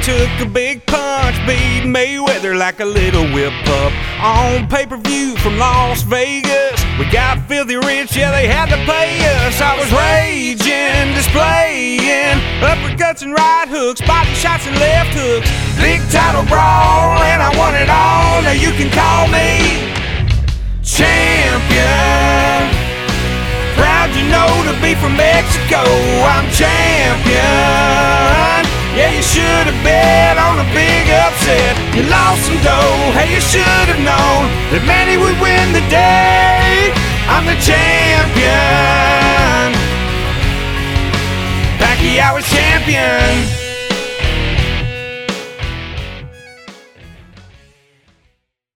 took a big punch, beat Mayweather like a little whip pup. On pay-per-view from Las Vegas, we got filthy rich, yeah, they had to pay us. I was raging, displaying uppercuts and right hooks, body shots and left hooks. Big title brawl, and I won it all. Now you can call me champion. Proud, you know, to be from Mexico. I'm champion. Yeah, you should have bet on a big upset. You lost some dough. Hey, you should have known that Manny would win the day. I'm the champion. Pacquiao is champion.